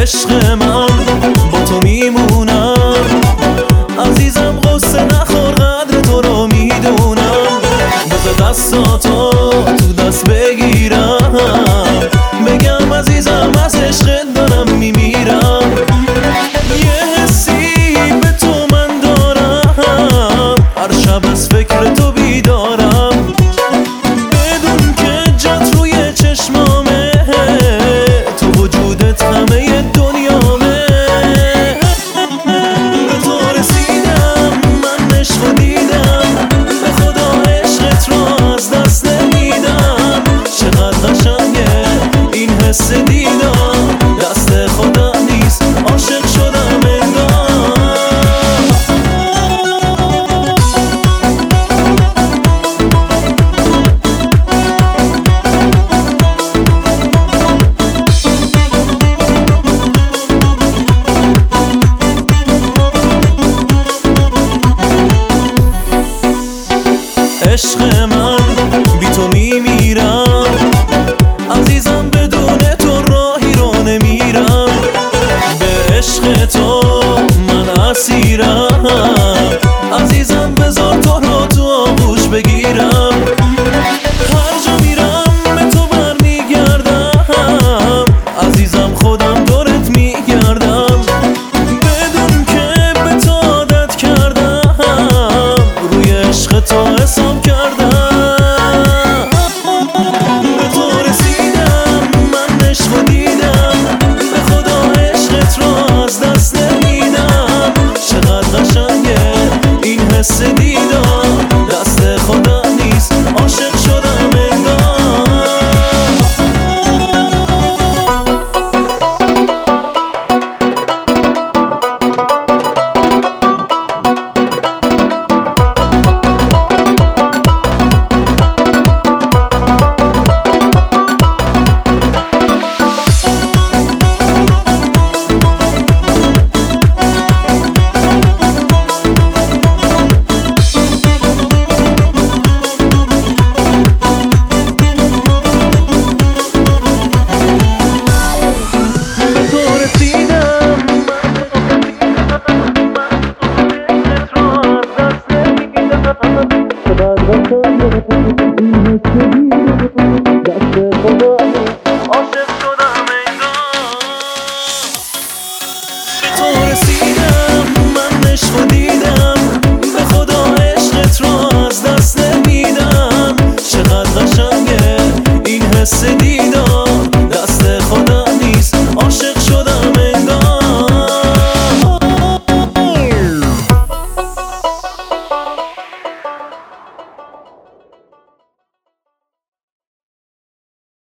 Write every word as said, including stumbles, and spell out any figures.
عشق من با تو میمونم، عزیزم غصه نخور قدر تو رو میدونم. بذار دستاتو تو دست بگیرم، بگم عزیزم از عشق دارم میمیرم. یه حسی به تو من دارم، هر شب از فکر تو بیدارم. بدون که جات روی چشمامه، تو وجودت همه دنیامه. به تو رسیدم، من عشق دیدم، به خدا عشقت رو از دست نمیدم. چقدر قشنگه این حس دیدم، دست خدا نیست عاشق شدم انگار. عشق من بی تو میمیرم، عزیزم بدون تو راهی رو نمیرم. به عشق تو من اسیرم، عزیزم بذار تو رو تو آغوش بگیرم. هر جا میرم به تو برمیگردم، عزیزم خودم دورت میگردم. بدون که به تو عادت کردم، روی عشق تو حساب کردم. به تو رسیدم، من عشق دیدم، به خدا عشقت رو از دست نمیدم. چقدر قشنگه این حس دیدم، دست خدا نیست عاشق شدم انگار. I'm